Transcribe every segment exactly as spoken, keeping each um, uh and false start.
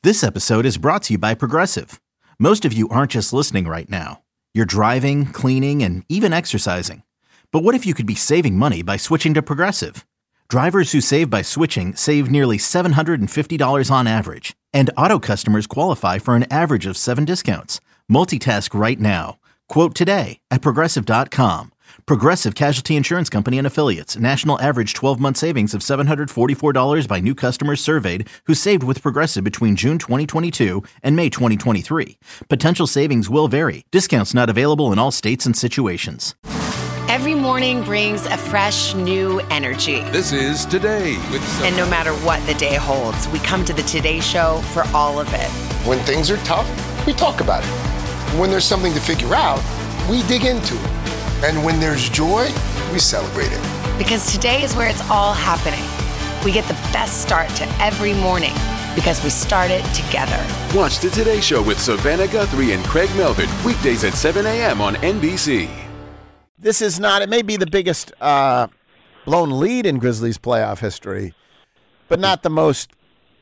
This episode is brought to you by Progressive. Most of you aren't just listening right now. You're driving, cleaning, and even exercising. But what if you could be saving money by switching to Progressive? Drivers who save by switching save nearly seven hundred fifty dollars on average. And auto customers qualify for an average of seven discounts. Multitask right now. Quote today at Progressive dot com. Progressive Casualty Insurance Company and Affiliates. National average twelve-month savings of seven hundred forty-four dollars by new customers surveyed who saved with Progressive between June twenty twenty-two and May twenty twenty-three. Potential savings will vary. Discounts not available in all states and situations. Every morning brings a fresh, new energy. This is Today with Sophie. And no matter what the day holds, we come to the Today Show for all of it. When things are tough, we talk about it. When there's something to figure out, we dig into it. And when there's joy, we celebrate it. Because today is where it's all happening. We get the best start to every morning because we start it together. Watch the Today Show with Savannah Guthrie and Craig Melvin, weekdays at seven a.m. on N B C. This is not, it may be the biggest uh, blown lead in Grizzlies playoff history, but not the most,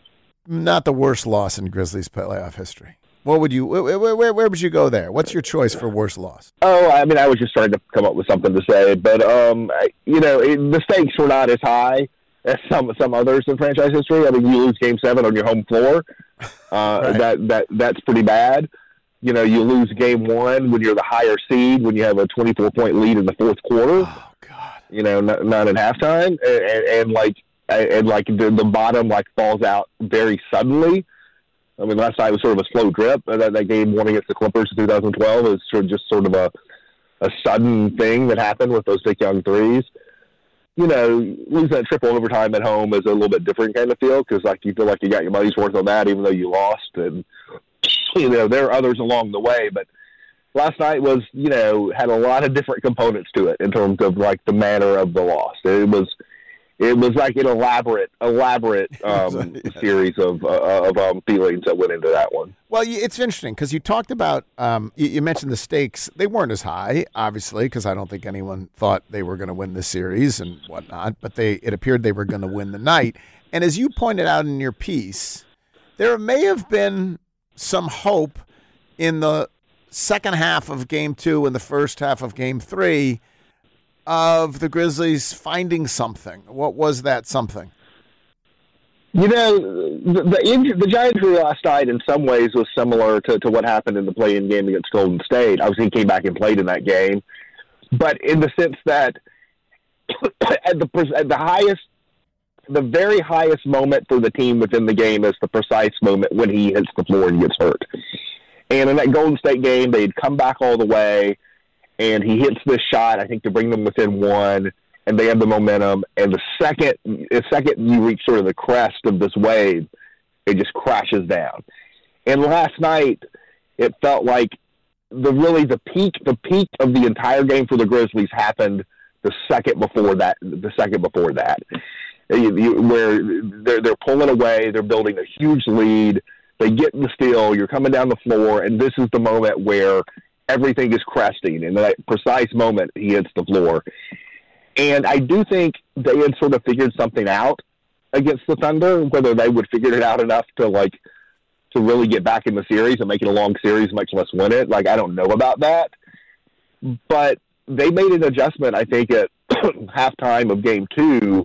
not the worst loss in Grizzlies playoff history. What would you, where, where, where would you go there? What's your choice for worst loss? Oh, I mean, I was just trying to come up with something to say, but, um, you know, it, the stakes were not as high as some some others in franchise history. I mean, you lose game seven on your home floor. Uh, right. that, that That's pretty bad. You know, you lose game one when you're the higher seed, when you have a twenty-four point lead in the fourth quarter. Oh, God. You know, not, not at halftime. And, and, and like, and like the, the bottom, like, falls out very suddenly. I mean, last night was sort of a slow drip. That, that game one against the Clippers in two thousand twelve is sort of just sort of a, a sudden thing that happened with those big young threes. You know, losing that triple overtime at home is a little bit different kind of feel because, like, you feel like you got your money's worth on that even though you lost. And, you know, there are others along the way. But last night was, you know, had a lot of different components to it in terms of, like, the manner of the loss. It was... It was like an elaborate, elaborate um, yeah. series of uh, of um, feelings that went into that one. Well, it's interesting because you talked about, um, you, you mentioned the stakes. They weren't as high, obviously, because I don't think anyone thought they were going to win this series and whatnot. But they, it appeared they were going to win the night. And as you pointed out in your piece, there may have been some hope in the second half of Game Two and the first half of Game Three of the Grizzlies finding something. What was that something? You know, the the, injury, the giant injury last night in some ways was similar to, to what happened in the play-in game against Golden State. Obviously, he came back and played in that game. But in the sense that at the at the highest, the very highest moment for the team within the game is the precise moment when he hits the floor and gets hurt. And in that Golden State game, they'd come back all the way, and he hits this shot, I think, to bring them within one, and they have the momentum. And the second, the second you reach sort of the crest of this wave, it just crashes down. And last night, it felt like the really the peak, the peak of the entire game for the Grizzlies happened the second before that. The second before that, where they're they're pulling away, they're building a huge lead. They get the steal. You're coming down the floor, and this is the moment where everything is cresting. In that precise moment, he hits the floor. And I do think they had sort of figured something out against the Thunder, whether they would figure it out enough to, like, to really get back in the series and make it a long series, much less win it. Like, I don't know about that. But they made an adjustment, I think, at halftime of game two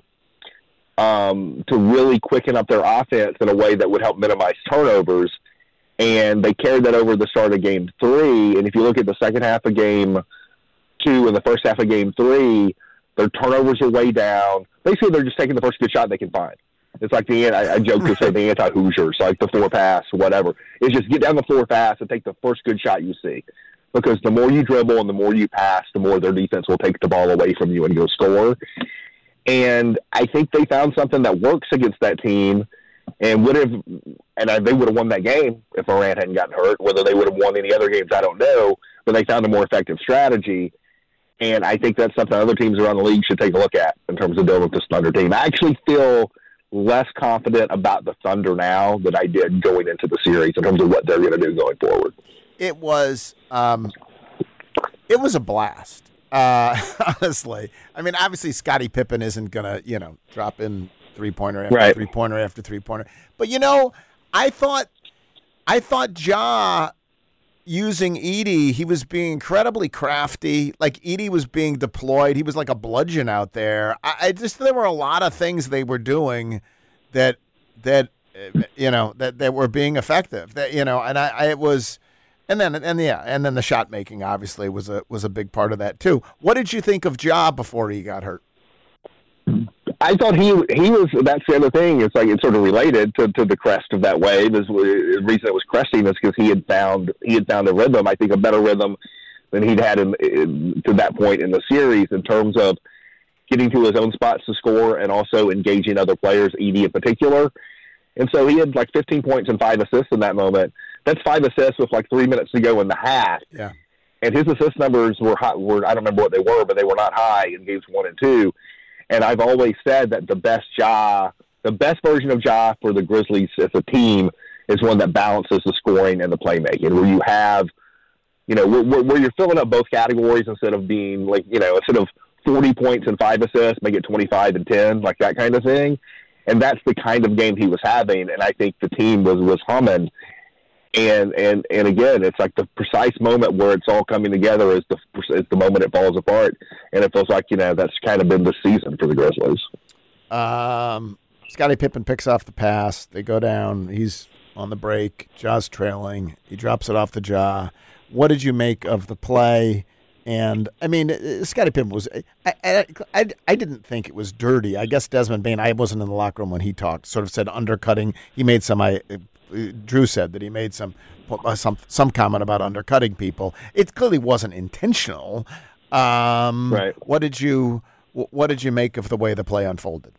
um, to really quicken up their offense in a way that would help minimize turnovers. And they carried that over the start of game three. And if you look at the second half of game two and the first half of game three, their turnovers are way down. Basically, they're just taking the first good shot they can find. It's like the, I, I joke to say the anti-Hoosiers, like the four pass, whatever. It's just get down the floor fast and take the first good shot you see. Because the more you dribble and the more you pass, the more their defense will take the ball away from you and go score. And I think they found something that works against that team. And would have, and they would have won that game if Morant hadn't gotten hurt. Whether they would have won any other games, I don't know. But they found a more effective strategy, and I think that's something other teams around the league should take a look at in terms of dealing with this Thunder team. I actually feel less confident about the Thunder now than I did going into the series in terms of what they're going to do going forward. It was, um, it was a blast. Uh, honestly, I mean, obviously Scottie Pippen isn't going to, you know, drop in three-pointer after right. three-pointer after three-pointer. But, you know, I thought I thought Ja using Edey, he was being incredibly crafty. Like Edey was being deployed. He was like a bludgeon out there. I, I just there were a lot of things they were doing that that you know that, that were being effective. That you know, and I, I it was, and then and yeah, and then the shot making obviously was a was a big part of that too. What did you think of Ja before he got hurt? I thought he he was. That's the other thing. It's like it's sort of related to, to the crest of that wave. Is the reason it was cresting is because he had found he had found a rhythm. I think a better rhythm than he'd had in, in, to that point in the series in terms of getting to his own spots to score and also engaging other players, Edey in particular. And so he had like fifteen points and five assists in that moment. That's five assists with like three minutes to go in the half. Yeah. And his assist numbers were hot. Were I don't remember what they were, but they were not high in games one and two. And I've always said that the best Ja, the best version of Ja for the Grizzlies as a team is one that balances the scoring and the playmaking, where you have, you know, where, where you're filling up both categories instead of being like, you know, instead of forty points and five assists, make it twenty-five and ten, like that kind of thing. And that's the kind of game he was having. And I think the team was, was humming. And, and, and again, it's like the precise moment where it's all coming together is the, is the moment it falls apart. And it feels like, you know, that's kind of been the season for the Grizzlies. Um, Scottie Pippen picks off the pass. They go down. He's on the break. Ja's trailing. He drops it off the Ja. What did you make of the play? And, I mean, Scottie Pippen was I, I, I, I didn't think it was dirty. I guess Desmond Bain, I wasn't in the locker room when he talked, sort of said undercutting. He made some, I, Drew said that he made some some some comment about undercutting people. It clearly wasn't intentional. Um, right. What did you What did you make of the way the play unfolded?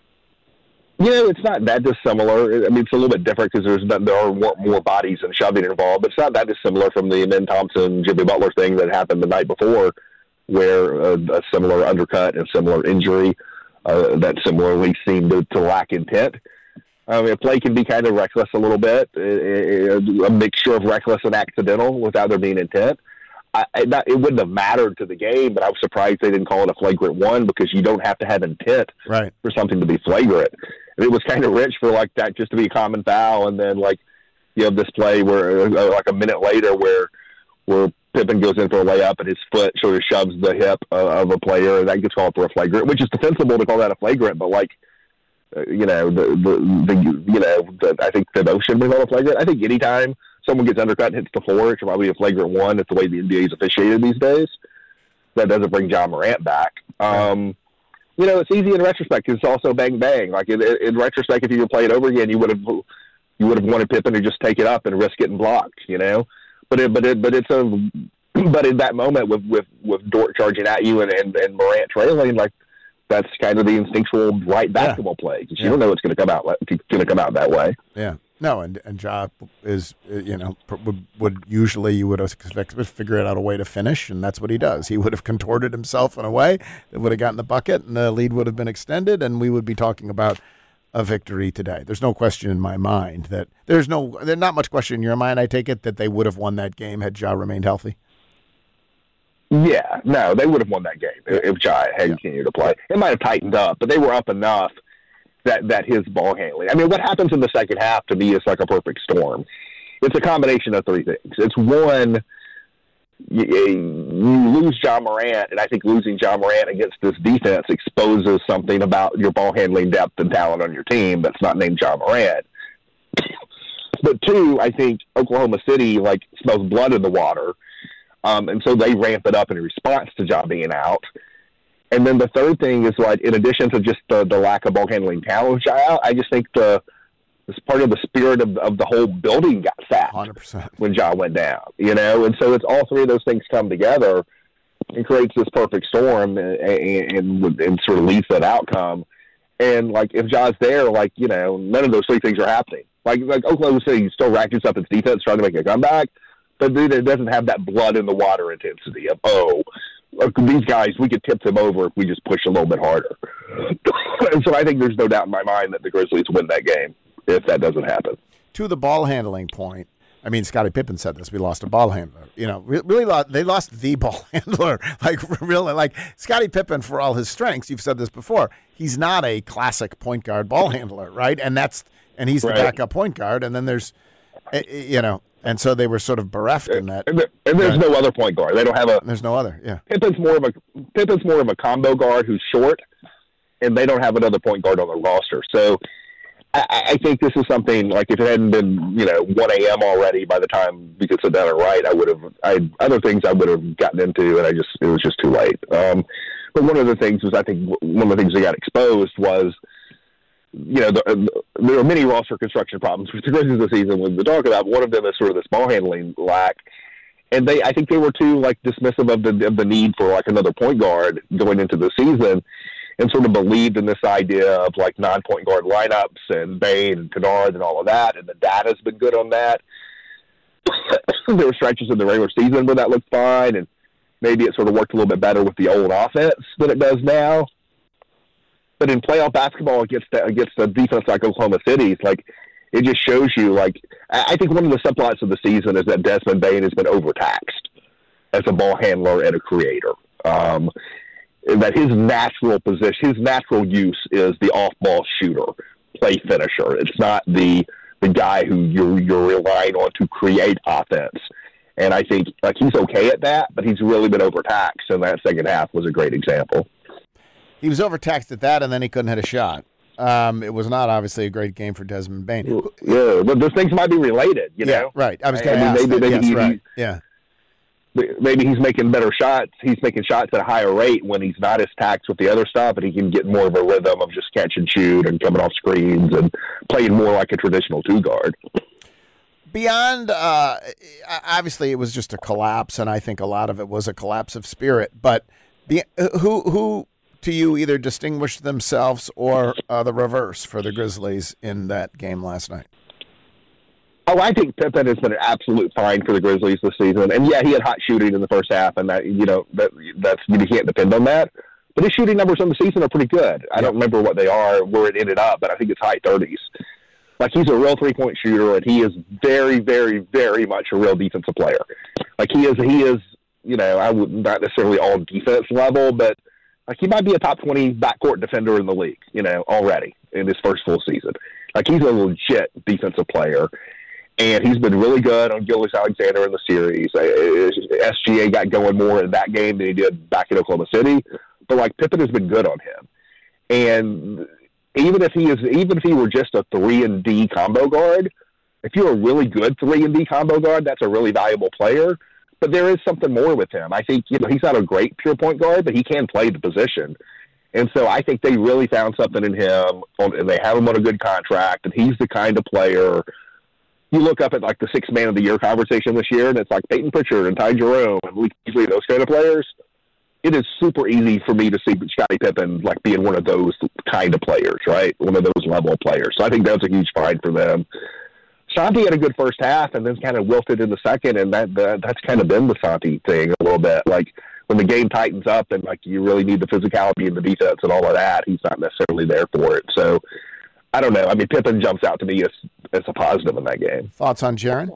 You know, it's not that dissimilar. I mean, it's a little bit different because there's there are more, more bodies and shoving involved, but it's not that dissimilar from the Amen Thompson, Jimmy Butler thing that happened the night before, where uh, a similar undercut and similar injury uh, that similarly seemed to, to lack intent. I mean, a play can be kind of reckless a little bit, a mixture of reckless and accidental without there being intent. I, I, not, it wouldn't have mattered to the game, but I was surprised they didn't call it a flagrant one because you don't have to have intent right. for something to be flagrant. And it was kind of rich for like that just to be a common foul, and then like you have this play where uh, like a minute later where where Pippen goes in for a layup and his foot sort of shoves the hip uh, of a player, and that gets called for a flagrant, which is defensible to call that a flagrant, but like. Uh, you know, the, the, the you know, the, I think the notion was on a flagrant. I think anytime someone gets undercut and hits the floor, it's probably a flagrant one. It's the way the N B A is officiated these days. That doesn't bring Ja Morant back. Um, you know, it's easy in retrospect because it's also bang bang. Like in, in retrospect, if you could play it over again, you would have you would have wanted Pippen to just take it up and risk getting blocked. You know, but it, but it, but it's a but in that moment with with with Dort charging at you and and, and Morant trailing, like. That's kind of the instinctual right basketball yeah. play because you yeah. don't know it's going to come out. It's going to come out that way. Yeah, no, and and Ja is you know would, would usually you would have expected to figure out a way to finish, and that's what he does. He would have contorted himself in a way that would have gotten the bucket, and the lead would have been extended, and we would be talking about a victory today. There's no question in my mind that there's no there's not much question in your mind. I take it that they would have won that game had Ja remained healthy. Yeah, no, they would have won that game if Ja had yeah. continued to play. It might have tightened up, but they were up enough that, that his ball handling. I mean, what happens in the second half to me is like a perfect storm. It's a combination of three things. It's one, you, you lose Ja Morant, and I think losing Ja Morant against this defense exposes something about your ball handling depth and talent on your team that's not named Ja Morant. But two, I think Oklahoma City like smells blood in the water. Um, and so they ramp it up in response to Ja being out. And then the third thing is, like, in addition to just the, the lack of ball handling talent with Ja out, I just think the this part of the spirit of, of the whole building got sapped one hundred percent when Ja went down, you know? And so it's all three of those things come together and creates this perfect storm and, and, and sort of leads to that outcome. And, like, if Ja's there, like, you know, none of those three things are happening. Like, like Oklahoma City still ratchets up its defense trying to make a comeback. But dude, it doesn't have that blood in the water intensity of, oh, these guys, we could tip them over if we just push a little bit harder. And so I think there's no doubt in my mind that the Grizzlies win that game if that doesn't happen. To the ball handling point, I mean, Scottie Pippen said this, we lost a ball handler. You know, really, lost, they lost the ball handler. Like, really, like, Scottie Pippen, for all his strengths, you've said this before, he's not a classic point guard ball handler, right? And that's and he's the right. backup point guard, and then there's Uh, you know, and so they were sort of bereft in that. And, there, and there's no other point guard. They don't have a. There's no other. Yeah. Pippen's more of a Pippen's more of a combo guard who's short, and they don't have another point guard on their roster. So I, I think this is something like if it hadn't been you know one a.m. already by the time we could sit down and write, I would have. I other things I would have gotten into, and I just it was just too late. Um, but one of the things was I think one of the things that got exposed was. You know, the, there are many roster construction problems with the Grizzlies this season. When we talk about one of them is sort of this ball handling lack, and they, I think they were too like dismissive of the of the need for like another point guard going into the season, and sort of believed in this idea of like non-point guard lineups and Bane and Kennard and all of that, and the data's been good on that. There were stretches in the regular season where that looked fine, and maybe it sort of worked a little bit better with the old offense than it does now. But in playoff basketball against the, against a defense like Oklahoma City's, like it just shows you, like I think one of the subplots of the season is that Desmond Bane has been overtaxed as a ball handler and a creator. Um, that his natural position, his natural use is the off-ball shooter, play finisher. It's not the the guy who you're you're relying on to create offense. And I think like he's okay at that, but he's really been overtaxed, and that second half was a great example. He was overtaxed at that, and then he couldn't hit a shot. Um, it was not obviously a great game for Desmond Bane. Yeah, but those things might be related, you yeah, know? Right. I was going to I ask mean, maybe, that. maybe Yes, he, right. Yeah. Maybe he's making better shots. He's making shots at a higher rate when he's not as taxed with the other stuff, and he can get more of a rhythm of just catch and shoot and coming off screens and playing more like a traditional two-guard. Beyond, uh, obviously, it was just a collapse, and I think a lot of it was a collapse of spirit. But the, who who to you either distinguished themselves or uh, the reverse for the Grizzlies in that game last night? Oh, I think Pippen has been an absolute fine for the Grizzlies this season. And yeah, he had hot shooting in the first half, and that you know that that's you can't depend on that. But his shooting numbers on the season are pretty good. I don't remember what they are, where it ended up, but I think it's high thirties. Like he's a real three-point shooter, and he is very, very, very much a real defensive player. Like he is, he is, you know, I would not necessarily all defense level, but like he might be a top twenty backcourt defender in the league, you know, already in his first full season. Like he's a legit defensive player, and he's been really good on Gilgeous-Alexander in the series. S G A got going more in that game than he did back in Oklahoma City, but like Pippen has been good on him, and even if he is, even if he were just a three and D combo guard, if you're a really good three and D combo guard, that's a really valuable player. But there is something more with him. I think, you know, he's not a great pure point guard, but he can play the position. And so I think they really found something in him, and they have him on a good contract, and he's the kind of player. You look up at like the six man of the year conversation this year, and it's like Peyton Pritchard and Ty Jerome and Lee Beasley, those kind of players. It is super easy for me to see Scottie Pippen like being one of those kind of players, right? One of those level of players. So I think that's a huge find for them. Santi had a good first half and then kind of wilted in the second, and that, that that's kind of been the Santi thing a little bit. Like when the game tightens up and like you really need the physicality and the defense and all of that, he's not necessarily there for it. So I don't know. I mean, Pippen jumps out to me as as a positive in that game. Thoughts on Jaren?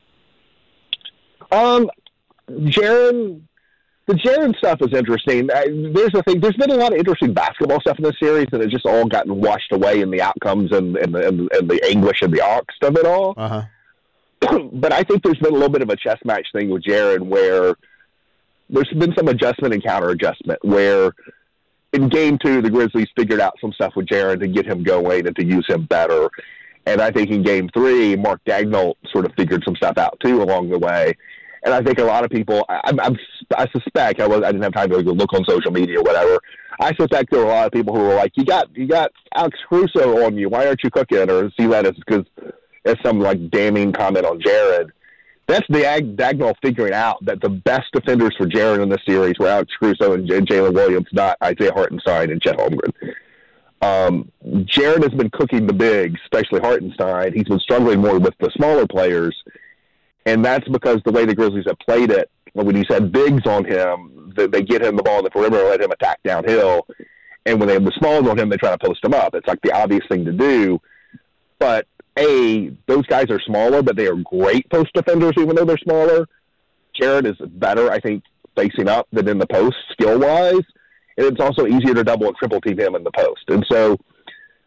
Um, Jaren. The Jaren stuff is interesting. I, there's the thing. There's been a lot of interesting basketball stuff in this series, and it's just all gotten washed away in the outcomes and, and, the, and, and the anguish and the angst of it all. Uh-huh. But I think there's been a little bit of a chess match thing with Jaren where there's been some adjustment and counter-adjustment where in game two, the Grizzlies figured out some stuff with Jaren to get him going and to use him better. And I think in game three, Mark Daigneault sort of figured some stuff out, too, along the way. And I think a lot of people, I, I'm, I suspect, I was, I didn't have time to go look on social media or whatever. I suspect there were a lot of people who were like, "You got, you got Alex Caruso on you. Why aren't you cooking?" Or see that as because as some like damning comment on Jaren. That's the Daigneault figuring out that the best defenders for Jaren in this series were Alex Caruso and J- Jalen Williams, not Isaiah Hartenstein and Chet Holmgren. Um, Jaren has been cooking the bigs, especially Hartenstein. He's been struggling more with the smaller players. And that's because the way the Grizzlies have played it, when he's had bigs on him, they, they get him the ball in the perimeter and let him attack downhill. And when they have the smalls on him, they try to post him up. It's like the obvious thing to do. But, A, those guys are smaller, but they are great post defenders even though they're smaller. Jaren is better, I think, facing up than in the post skill-wise. And it's also easier to double and triple team him in the post. And so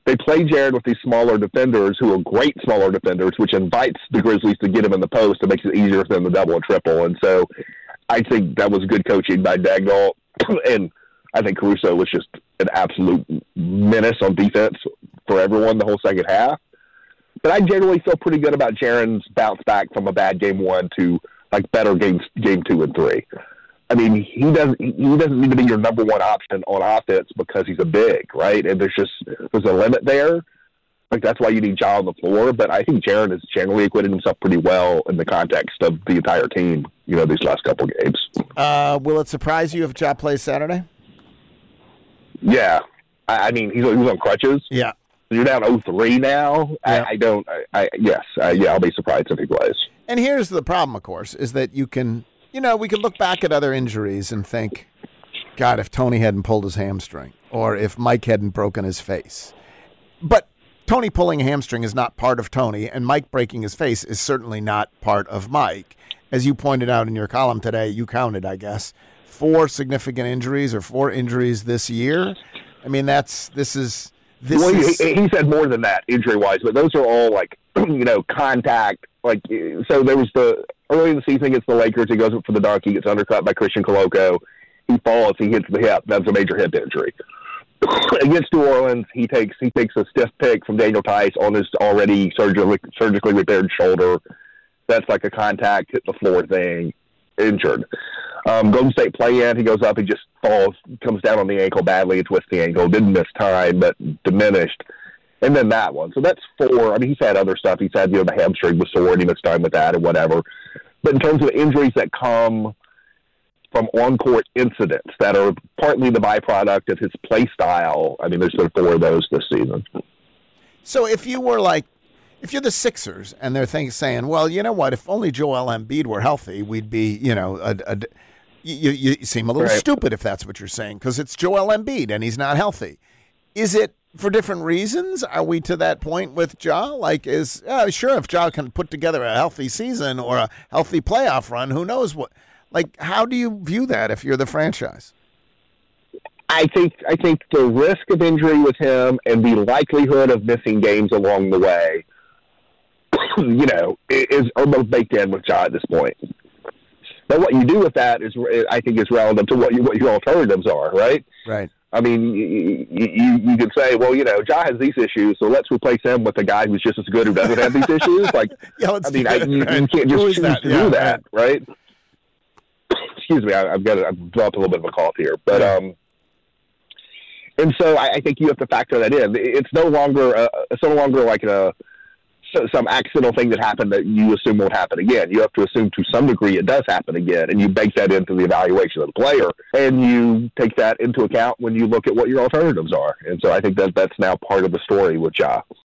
they play Jaren with these smaller defenders who are great smaller defenders, which invites the Grizzlies to get him in the post and makes it easier for them to double and triple. And so I think that was good coaching by Dagnall. And I think Caruso was just an absolute menace on defense for everyone the whole second half. But I generally feel pretty good about Jaren's bounce back from a bad game one to like better games, game two and three. I mean, he doesn't he doesn't need to be your number one option on offense because he's a big, right? And there's just there's a limit there. Like that's why you need Ja on the floor. But I think Jaren has generally acquitted himself pretty well in the context of the entire team, you know, these last couple games. Uh, will it surprise you if Ja plays Saturday? Yeah. I, I mean, he's, he was on crutches. Yeah. You're down oh three now. Yeah. I, I don't. I, I yes. I, yeah, I'll be surprised if he plays. And here's the problem, of course, is that you can, you know, we could look back at other injuries and think, God, if Tony hadn't pulled his hamstring, or if Mike hadn't broken his face. But Tony pulling a hamstring is not part of Tony, and Mike breaking his face is certainly not part of Mike. As you pointed out in your column today, you counted, I guess, four significant injuries or four injuries this year. I mean, that's this is this. Well, is, he, he said more than that injury wise, but those are all like you know contact. Like so, there was the early in the season against the Lakers. He goes up for the dunk. He gets undercut by Christian Coloco. He falls. He hits the hip. That's a major hip injury. Against New Orleans, he takes he takes a stiff pick from Daniel Tice on his already surgically surgically repaired shoulder. That's like a contact hit the floor thing. Injured. Um, Golden State play in. He goes up. He just falls, comes down on the ankle badly, and twists the ankle. Didn't miss time, but diminished. And then that one. So that's four. I mean, he's had other stuff. He's had, you know, the hamstring was sore, and he missed time with that and whatever. But in terms of injuries that come from on-court incidents that are partly the byproduct of his play style, I mean, there's been four of those this season. So if you were like, if you're the Sixers and they're think, saying, well, you know what, if only Joel Embiid were healthy, we'd be, you know, a, a, you, you seem a little right. stupid if that's what you're saying, because it's Joel Embiid and he's not healthy. Is it for different reasons? Are we to that point with Ja? Like, is, uh, sure, if Ja can put together a healthy season or a healthy playoff run, who knows what? Like, how do you view that if you're the franchise? I think I think the risk of injury with him and the likelihood of missing games along the way, you know, is almost baked in with Ja at this point. Now, what you do with that is, I think, is relative to what you, what your alternatives are, right? Right. I mean, you, you you could say, well, you know, Ja has these issues, so let's replace him with a guy who's just as good who doesn't have these issues. Like, yeah, I mean, I, you, right. you can't just choose that? to Yeah, do that, right? Excuse me, I, I've got I've developed a little bit of a cough here, but yeah. um, and so I, I think you have to factor that in. It's no longer a, it's no longer like a some accidental thing that happened that you assume won't happen again. You have to assume to some degree it does happen again, and you bake that into the evaluation of the player, and you take that into account when you look at what your alternatives are. And so I think that that's now part of the story with Ja.